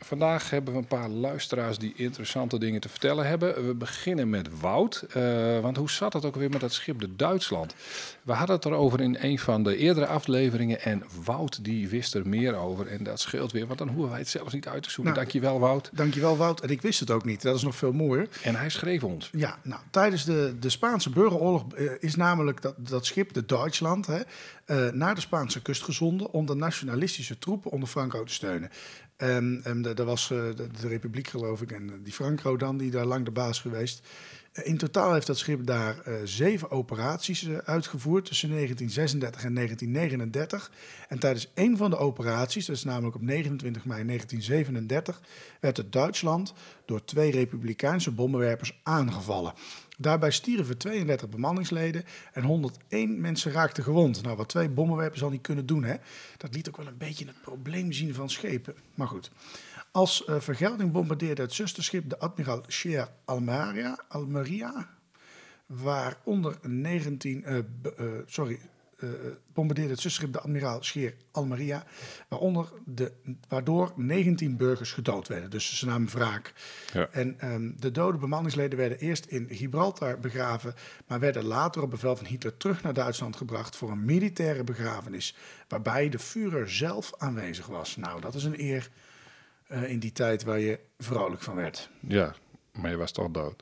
vandaag hebben we een paar luisteraars die interessante dingen te vertellen hebben. We beginnen met Wout. Uh, want hoe zat het ook weer met dat schip de Duitsland? We hadden het erover in een van de eerdere afleveringen. En Wout die wist er meer over. En dat scheelt weer, want dan hoeven wij het zelfs niet uit te zoeken. Nou, dankjewel, Wout. Dankjewel, Wout. En ik wist het ook niet. Dat is nog veel mooier. En hij schreef ons. Ja, nou, tijdens de, de Spaanse burgeroorlog uh, is namelijk dat, dat schip de Duitsland hè, uh, naar de Spaanse kust gezonden om de nationalistische troepen onder Franco te steunen. Um, um, Er was uh, de, de Republiek, geloof ik, en die Franco dan, die daar lang de baas geweest. Uh, in totaal heeft dat schip daar uh, zeven operaties uh, uitgevoerd tussen negentien zesendertig en negentien negenendertig. En tijdens één van de operaties, dat is namelijk op negenentwintig mei negentien zevenendertig, werd het Duitsland door twee Republikeinse bommenwerpers aangevallen. Daarbij stierven tweeëndertig bemanningsleden en honderdéén mensen raakten gewond. Nou, wat twee bommenwerpers al niet kunnen doen, hè? Dat liet ook wel een beetje het probleem zien van schepen. Maar goed. Als uh, vergelding bombardeerde het zusterschip de admiraal Scheer Almeria, Almeria, waaronder negentien, uh, b, uh, sorry, uh, bombardeerde het zusterschip de admiraal Scheer Almeria, waaronder de, waardoor negentien burgers gedood werden. Dus ze namen wraak. Ja. En um, de dode bemanningsleden werden eerst in Gibraltar begraven, maar werden later op bevel van Hitler terug naar Duitsland gebracht voor een militaire begrafenis, waarbij de Führer zelf aanwezig was. Nou, dat is een eer uh, in die tijd waar je vrolijk van werd. Ja, maar je was toch dood?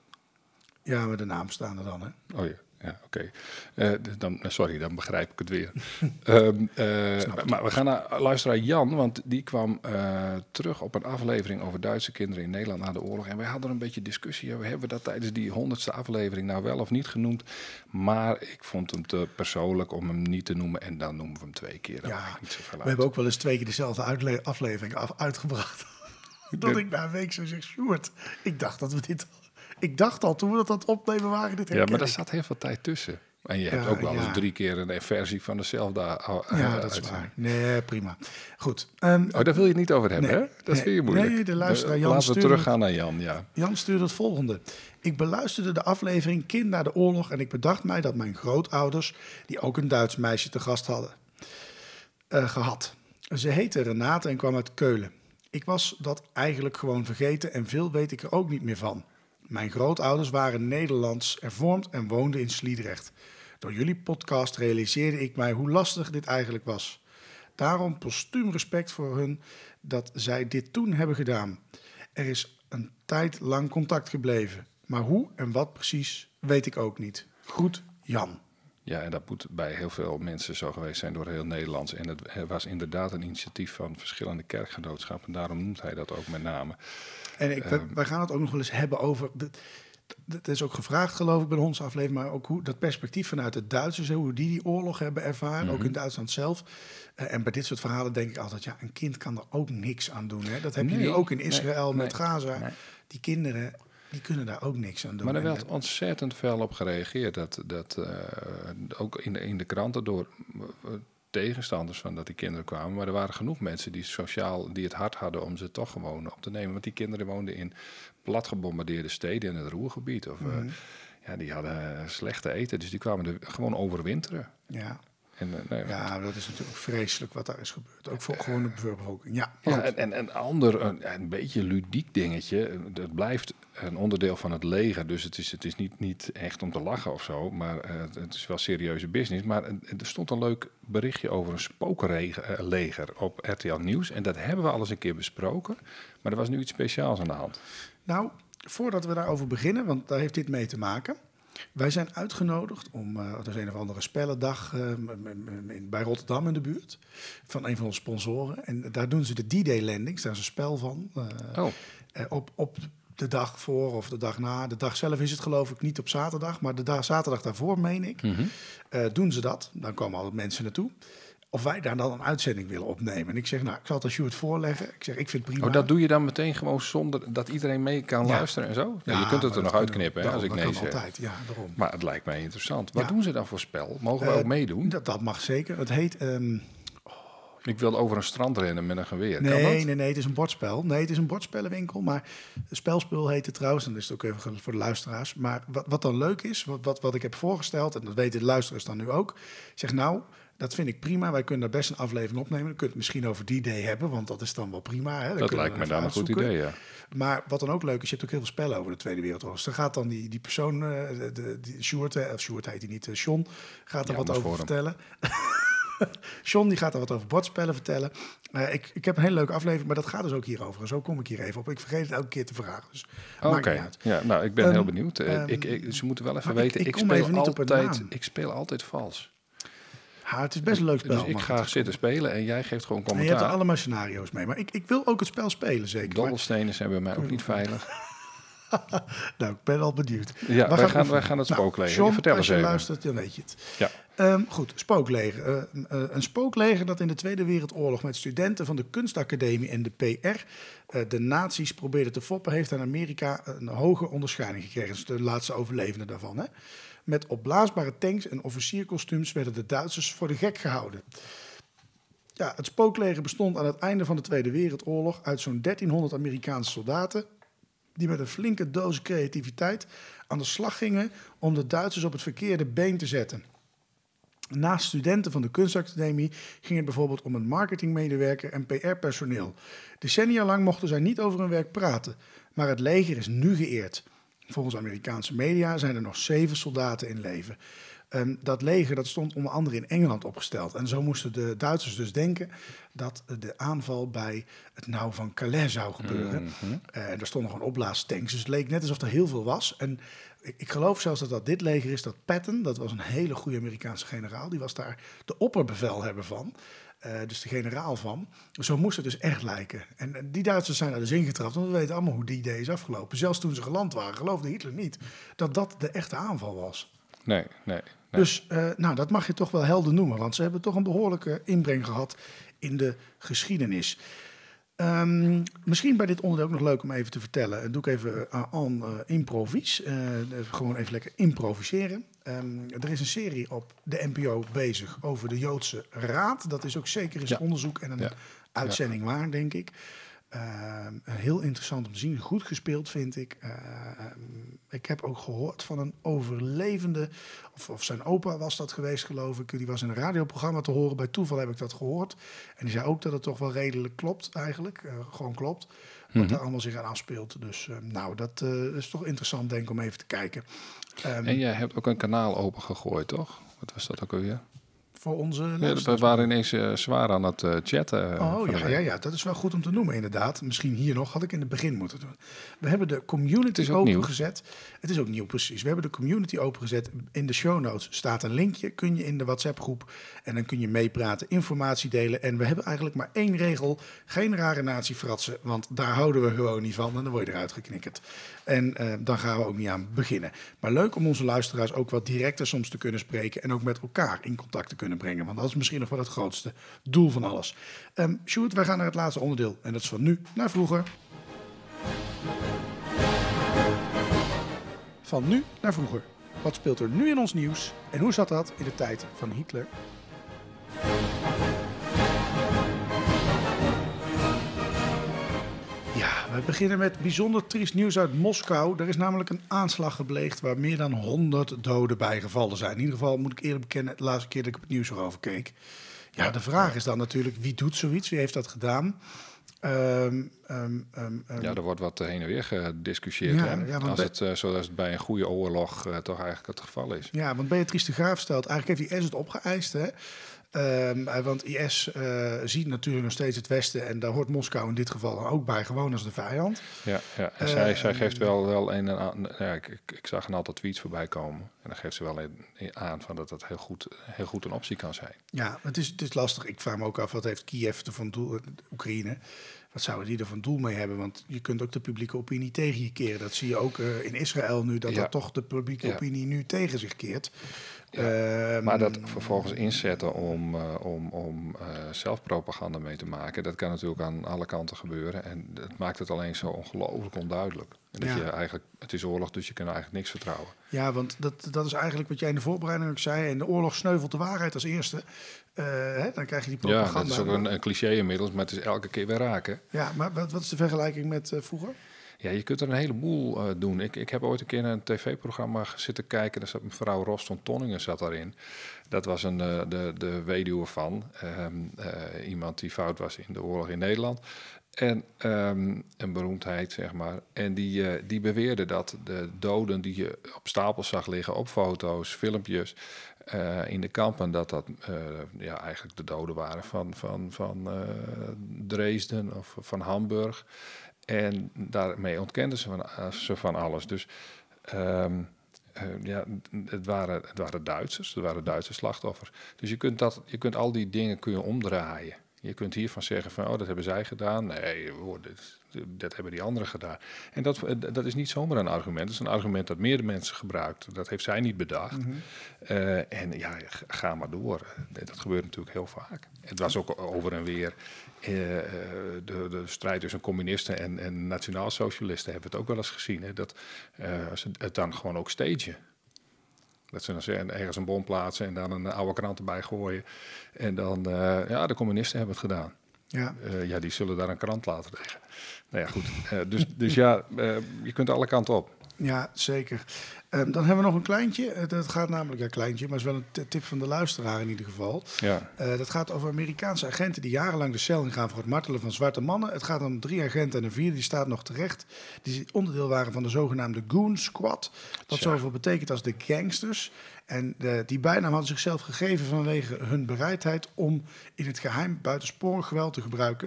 Ja, maar de naam staan er dan, hè? Oh ja. Ja, oké. Okay. Uh, dan, sorry, dan begrijp ik het weer. um, uh, maar we gaan naar luisteraar Jan, want die kwam uh, terug op een aflevering over Duitse kinderen in Nederland na de oorlog. En wij hadden een beetje discussie over, hebben we dat tijdens die honderdste aflevering nou wel of niet genoemd? Maar ik vond hem te persoonlijk om hem niet te noemen en dan noemen we hem twee keer. Ja, niet we uit. hebben ook wel eens twee keer dezelfde uitle- aflevering af- uitgebracht. Dat ik na een week zo zeg, Sjoerd, ik dacht dat we dit... Ik dacht al toen we dat aan het opnemen waren. Dit ja, maar er zat heel veel tijd tussen. En je ja, hebt ook wel ja. eens drie keer een versie van dezelfde. Uh, ja, dat is waar. Nee, prima. Goed. Um, oh, daar wil je het niet over hebben, nee, hè? Dat nee, vind je moeilijk. Nee, de luisteraar Jan Laten we teruggaan naar Jan, ja. Jan stuurde het volgende. Ik beluisterde de aflevering Kind na de oorlog en ik bedacht mij dat mijn grootouders, die ook een Duits meisje te gast hadden, uh, gehad. Ze heette Renate en kwam uit Keulen. Ik was dat eigenlijk gewoon vergeten en veel weet ik er ook niet meer van. Mijn grootouders waren Nederlands hervormd en woonden in Sliedrecht. Door jullie podcast realiseerde ik mij hoe lastig dit eigenlijk was. Daarom postuum respect voor hun dat zij dit toen hebben gedaan. Er is een tijd lang contact gebleven. Maar hoe en wat precies, weet ik ook niet. Groet, Jan. Ja, en dat moet bij heel veel mensen zo geweest zijn door heel Nederlands. En het was inderdaad een initiatief van verschillende kerkgenootschappen. Daarom noemt hij dat ook met name. En ik, um, wij gaan het ook nog wel eens hebben over... Het is ook gevraagd, geloof ik, bij onze aflevering... maar ook hoe dat perspectief vanuit de Duitsers... hoe die die oorlog hebben ervaren, mm-hmm. ook in Duitsland zelf. Uh, en bij dit soort verhalen denk ik altijd... ja, een kind kan er ook niks aan doen. Hè? Dat heb nee, je nu ook in Israël nee, met nee, Gaza. Nee. Die kinderen... Die kunnen daar ook niks aan doen. Maar er werd ontzettend fel op gereageerd. Dat, dat uh, ook in de, in de kranten door uh, tegenstanders van dat die kinderen kwamen. Maar er waren genoeg mensen die sociaal die het hard hadden om ze toch gewoon op te nemen. Want die kinderen woonden in plat gebombardeerde steden in het Ruhrgebied. Of, mm-hmm. uh, ja, die hadden slechte eten, dus die kwamen er gewoon overwinteren. Ja. En, uh, nee, ja, dat is natuurlijk vreselijk wat daar is gebeurd. Ook voor uh, gewoon de bevolking. Ja, ja en, en een ander, een, een beetje ludiek dingetje. Dat blijft een onderdeel van het leger. Dus het is, het is niet, niet echt om te lachen of zo. Maar uh, het is wel serieuze business. Maar uh, er stond een leuk berichtje over een spookleger op R T L Nieuws. En dat hebben we al eens een keer besproken. Maar er was nu iets speciaals aan de hand. Nou, voordat we daarover beginnen, want daar heeft dit mee te maken... Wij zijn uitgenodigd om, uh, er is een of andere spellendag uh, in, bij Rotterdam in de buurt, van een van onze sponsoren. En daar doen ze de D-Day landings, daar is een spel van. Uh, oh. uh, op, op de dag voor of de dag na. De dag zelf is het geloof ik niet op zaterdag, maar de dag, zaterdag daarvoor, meen ik, mm-hmm. uh, doen ze dat. Dan komen alle mensen naartoe. Of wij daar dan een uitzending willen opnemen. En ik zeg, nou, ik zal het aan Sjoerd voorleggen. Ik zeg, ik vind het prima. Oh, dat doe je dan meteen gewoon zonder dat iedereen mee kan ja. luisteren en zo? Ja, ja, je kunt het er nog uitknippen, hè, als ik nee zeg. Altijd, ja, daarom. Maar het lijkt mij interessant. Wat ja. doen ze dan voor spel? Mogen we uh, ook meedoen? Dat, dat mag zeker. Het heet... Um, oh, ik wil over een strand rennen met een geweer. Nee, kan dat? nee, nee, het is een bordspel. Nee, het is een bordspellenwinkel, maar spelspul heet het trouwens. Dan is het ook even voor de luisteraars. Maar wat, wat dan leuk is, wat, wat, wat ik heb voorgesteld, en dat weten de luisteraars dan nu ook. Zeg nou, Dat vind ik prima. Wij kunnen daar best een aflevering opnemen. Dan kun je het misschien over die day hebben, want dat is dan wel prima. Hè? Dan Dat kunnen lijkt we me dan een goed idee, ja. Maar wat dan ook leuk is, je hebt ook heel veel spellen over de Tweede Wereldoorlog. Dus dan gaat dan die, die persoon, uh, de, de, die Sjoerd, of Sjoerd heet hij niet, uh, John, gaat er Ja, wat over voor vertellen. John die gaat er wat over bordspellen vertellen. Uh, ik, ik heb een hele leuke aflevering, maar dat gaat dus ook hierover. En zo kom ik hier even op. Ik vergeet het elke keer te vragen. Dus Oké, okay. ja, nou, ik ben um, heel benieuwd. Uh, um, ik, ik, ze moeten wel even maar weten, ik, ik, ik ik, speel even niet altijd, op ik speel altijd vals. Ja, het is best een leuk spel. Dus ik ga zitten spelen en jij geeft gewoon en commentaar. je hebt er allemaal scenario's mee. Maar ik, ik wil ook het spel spelen, zeker. Dobbelstenen zijn bij mij ook niet veilig. Nou, ik ben al benieuwd. Ja, wij gaan, gaan, wij gaan het spookleger. Nou, John, Vertel als eens je even. luistert, dan weet je het. Ja. Um, goed, spookleger. Uh, uh, een spookleger dat in de Tweede Wereldoorlog met studenten van de kunstacademie en de P R uh, de nazi's probeerde te foppen, heeft aan Amerika een hoge onderscheiding gekregen. Dat is de laatste overlevende daarvan. Hè? Met opblaasbare tanks en officierkostuums werden de Duitsers voor de gek gehouden. Ja, het spookleger bestond aan het einde van de Tweede Wereldoorlog uit zo'n dertienhonderd Amerikaanse soldaten die met een flinke doos creativiteit aan de slag gingen om de Duitsers op het verkeerde been te zetten. Naast studenten van de kunstacademie ging het bijvoorbeeld om een marketingmedewerker en P R-personeel. Decennia lang mochten zij niet over hun werk praten, maar het leger is nu geëerd. Volgens Amerikaanse media zijn er nog zeven soldaten in leven. Um, dat leger dat stond onder andere in Engeland opgesteld. En zo moesten de Duitsers dus denken dat de aanval bij het nauw van Calais zou gebeuren. Mm-hmm. Uh, en er stonden gewoon opblaastanks. Dus het leek net alsof er heel veel was. En ik, ik geloof zelfs dat dat dit leger is, dat Patton, dat was een hele goede Amerikaanse generaal. Die was daar de opperbevelhebber van. Uh, dus de generaal van. Zo moest het dus echt lijken. En, en die Duitsers zijn er dus ingetrapt, want we weten allemaal hoe die day is afgelopen. Zelfs toen ze geland waren, geloofde Hitler niet dat dat de echte aanval was. Nee, nee. nee. Dus uh, nou, dat mag je toch wel helder noemen, want ze hebben toch een behoorlijke inbreng gehad in de geschiedenis. Um, misschien bij dit onderdeel ook nog leuk om even te vertellen. Dat doe ik even uh, aan uh, improvies. Uh, gewoon even lekker improviseren. Um, er is een serie op de N P O bezig over de Joodse Raad. Dat is ook zeker eens ja. onderzoek en een ja. uitzending ja. waar, denk ik. Uh, heel interessant om te zien. Goed gespeeld, vind ik. Uh, um, ik heb ook gehoord van een overlevende, of, of zijn opa was dat geweest, geloof ik. Die was in een radioprogramma te horen. Bij toeval heb ik dat gehoord. En die zei ook dat het toch wel redelijk klopt, eigenlijk. Uh, gewoon klopt. Wat mm-hmm. daar allemaal zich aan afspeelt. Dus uh, nou, dat uh, is toch interessant, denk ik, om even te kijken. Um, en jij hebt ook een kanaal opengegooid, toch? Wat was dat ook alweer? Voor onze ja, we waren ineens uh, zwaar aan het uh, chatten. Uh, oh ja, ja, ja, dat is wel goed om te noemen inderdaad. Misschien hier nog, had ik in het begin moeten doen. We hebben de community opengezet. Het is ook nieuw, precies. We hebben de community opengezet. In de show notes staat een linkje. Kun je in de WhatsApp groep en dan kun je meepraten, informatie delen. En we hebben eigenlijk maar één regel. Geen rare nazi-fratsen, want daar houden we gewoon niet van. En dan word je eruit geknikkerd. En uh, dan gaan we ook niet aan beginnen. Maar leuk om onze luisteraars ook wat directer soms te kunnen spreken en ook met elkaar in contact te kunnen brengen. Want dat is misschien nog wel het grootste doel van alles. Um, Sjoerd, wij gaan naar het laatste onderdeel. En dat is van nu naar vroeger. Van nu naar vroeger. Wat speelt er nu in ons nieuws? En hoe zat dat in de tijd van Hitler? Ja, we beginnen met bijzonder triest nieuws uit Moskou. Er is namelijk een aanslag gepleegd waar meer dan honderd doden bij gevallen zijn. In ieder geval moet ik eerlijk bekennen, de laatste keer dat ik op het nieuws erover keek. Ja, de vraag is dan natuurlijk, wie doet zoiets? Wie heeft dat gedaan? Um, um, um, um. Ja, er wordt wat heen en weer gediscussieerd. Ja, hè? ja, Als bij, het, uh, zoals het bij een goede oorlog uh, toch eigenlijk het geval is. Ja, want Beatrice de Graaf stelt, eigenlijk heeft I S het opgeëist, hè? Um, want I S uh, ziet natuurlijk nog steeds het Westen en daar hoort Moskou in dit geval ook bij, gewoon als de vijand. Ja, ja. en uh, zij, zij geeft wel, wel een, een ja, ik, ik, ik zag een aantal tweets voorbij komen en dan geeft ze wel een, een aan van dat dat heel goed, heel goed een optie kan zijn. Ja, het is, het is lastig. Ik vraag me ook af, wat heeft Kiev ervan doel, Oekraïne, wat zouden die er van doel mee hebben? Want je kunt ook de publieke opinie tegen je keren. Dat zie je ook uh, in Israël nu, dat, ja. dat toch de publieke ja. opinie nu tegen zich keert. Ja, um, maar dat vervolgens inzetten om, uh, om, om uh, zelfpropaganda mee te maken, dat kan natuurlijk aan alle kanten gebeuren. En dat maakt het alleen zo ongelooflijk onduidelijk. En dat ja. je eigenlijk, het is oorlog, dus je kan eigenlijk niks vertrouwen. Ja, want dat, dat is eigenlijk wat jij in de voorbereiding ook zei. In de oorlog sneuvelt de waarheid als eerste. Uh, hè, dan krijg je die propaganda. Ja, dat is ook een, een cliché inmiddels, maar het is elke keer weer raken. Ja, maar wat, wat is de vergelijking met uh, vroeger? Ja, je kunt er een heleboel uh, doen. Ik, ik heb ooit een keer naar een tv-programma zitten kijken. Daar zat mevrouw Roston Tonningen zat daarin. Dat was een, uh, de, de weduwe van um, uh, iemand die fout was in de oorlog in Nederland. En um, een beroemdheid, zeg maar. En die, uh, die beweerde dat de doden die je op stapels zag liggen, op foto's, filmpjes, uh, in de kampen, dat dat uh, ja, eigenlijk de doden waren van, van, van uh, Dresden of van Hamburg. En daarmee ontkenden ze van, uh, ze van alles. Dus um, uh, ja, het waren, het waren Duitsers, het waren Duitse slachtoffers. Dus je kunt, dat, je kunt al die dingen kun je omdraaien. Je kunt hiervan zeggen van, oh, dat hebben zij gedaan. Nee, hoor, dit, dat hebben die anderen gedaan. En dat, dat is niet zomaar een argument. Dat is een argument dat meerdere mensen gebruikt. Dat heeft zij niet bedacht. Mm-hmm. Uh, en ja, ga maar door. Dat gebeurt natuurlijk heel vaak. Het was ook over en weer. Uh, de, de strijd tussen communisten en, en nationaalsocialisten hebben we het ook wel eens gezien. Hè? Dat uh, ze het dan gewoon ook stagen. Dat ze dan zeggen, ergens een bom plaatsen en dan een oude krant erbij gooien. En dan, uh, ja, de communisten hebben het gedaan. Ja, uh, ja die zullen daar een krant laten liggen. Nou ja, goed. Uh, dus, dus ja, uh, je kunt alle kanten op. Ja, zeker. Um, dan hebben we nog een kleintje. Dat gaat namelijk een kleintje, maar is wel een t- tip van de luisteraar in ieder geval. Ja. Uh, dat gaat over Amerikaanse agenten die jarenlang de cel ingaan voor het martelen van zwarte mannen. Het gaat om drie agenten en een vierde, die staat nog terecht. Die onderdeel waren van de zogenaamde Goon Squad. Wat ja. zoveel betekent als de gangsters. En uh, die bijnaam hadden zichzelf gegeven vanwege hun bereidheid om in het geheim buitensporig geweld te gebruiken.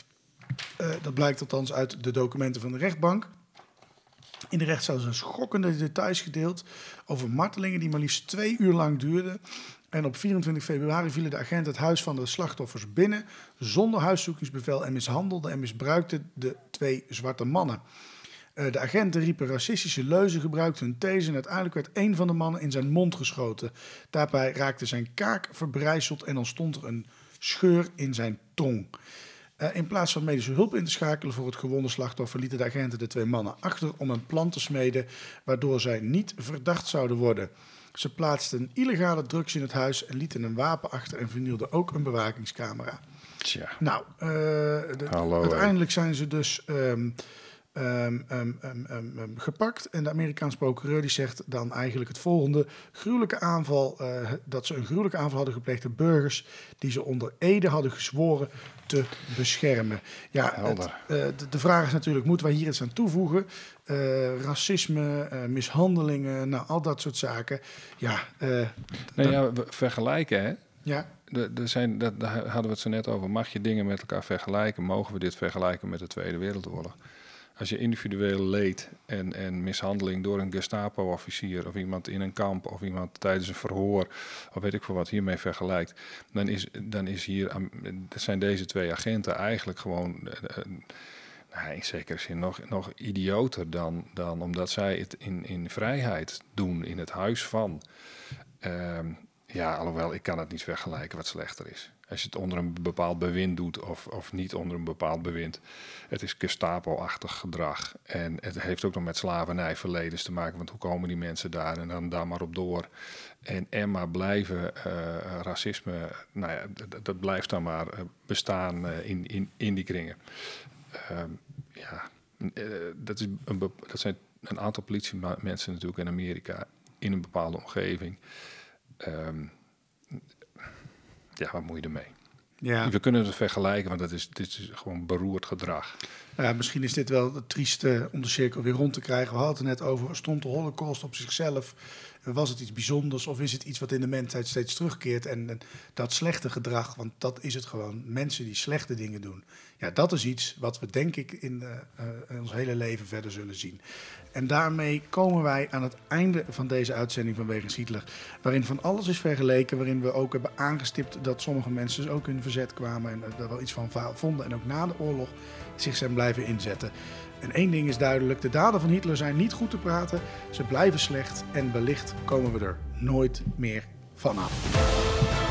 Uh, dat blijkt althans uit de documenten van de rechtbank. In de rechtszaal zijn schokkende details gedeeld over martelingen die maar liefst twee uur lang duurden. En op vierentwintig februari vielen de agenten het huis van de slachtoffers binnen zonder huiszoekingsbevel en mishandelden en misbruikten de twee zwarte mannen. Uh, de agenten riepen racistische leuzen, gebruikten hun these en uiteindelijk werd een van de mannen in zijn mond geschoten. Daarbij raakte zijn kaak verbrijzeld en ontstond er een scheur in zijn tong. Uh, in plaats van medische hulp in te schakelen voor het gewonde slachtoffer lieten de agenten de twee mannen achter om een plan te smeden waardoor zij niet verdacht zouden worden. Ze plaatsten illegale drugs in het huis en lieten een wapen achter en vernielden ook een bewakingscamera. Tja. Nou, uh, de, Hallo, uiteindelijk zijn ze dus um, um, um, um, um, um, gepakt en de Amerikaanse procureur die zegt dan eigenlijk het volgende: gruwelijke aanval, uh, dat ze een gruwelijke aanval hadden gepleegd op burgers die ze onder ede hadden gezworen te beschermen. Ja, het, uh, de, de vraag is natuurlijk, moeten wij hier iets aan toevoegen? Uh, racisme, uh, mishandelingen, nou, al dat soort zaken. Ja, uh, nee, dan, ja, we vergelijken, hè? Ja. De, de zijn, dat, daar hadden we het zo net over. Mag je dingen met elkaar vergelijken? Mogen we dit vergelijken met de Tweede Wereldoorlog? Als je individueel leed en, en mishandeling door een Gestapo-officier of iemand in een kamp of iemand tijdens een verhoor of weet ik veel wat hiermee vergelijkt, dan is, dan is hier, zijn deze twee agenten eigenlijk gewoon uh, nou, in zekere zin nog, nog idioter dan, dan omdat zij het in, in vrijheid doen in het huis van. Uh, ja, alhoewel, ik kan het niet vergelijken wat slechter is. Als je het onder een bepaald bewind doet of, of niet onder een bepaald bewind. Het is Gestapo-achtig gedrag. En het heeft ook nog met slavernijverledens te maken. Want hoe komen die mensen daar? En dan daar maar op door. En, en maar blijven uh, racisme, nou ja, dat, dat blijft dan maar bestaan uh, in, in, in die kringen. Uh, ja, uh, dat, is een be- dat zijn een aantal politiemensen natuurlijk in Amerika in een bepaalde omgeving. Um, Ja, wat moet je ermee? Ja. We kunnen het vergelijken, want dat is, dit is gewoon beroerd gedrag. Ja, misschien is dit wel het trieste om de cirkel weer rond te krijgen. We hadden het net over, stond de Holocaust op zichzelf? Was het iets bijzonders of is het iets wat in de mensheid steeds terugkeert? En, en dat slechte gedrag, want dat is het gewoon. Mensen die slechte dingen doen. Ja, dat is iets wat we denk ik in, uh, uh, in ons hele leven verder zullen zien. En daarmee komen wij aan het einde van deze uitzending van Wegens Hitler. Waarin van alles is vergeleken. Waarin we ook hebben aangestipt dat sommige mensen dus ook in verzet kwamen. En daar wel iets van vonden. En ook na de oorlog zich zijn blijven inzetten. En één ding is duidelijk. De daden van Hitler zijn niet goed te praten. Ze blijven slecht. En wellicht komen we er nooit meer vanaf.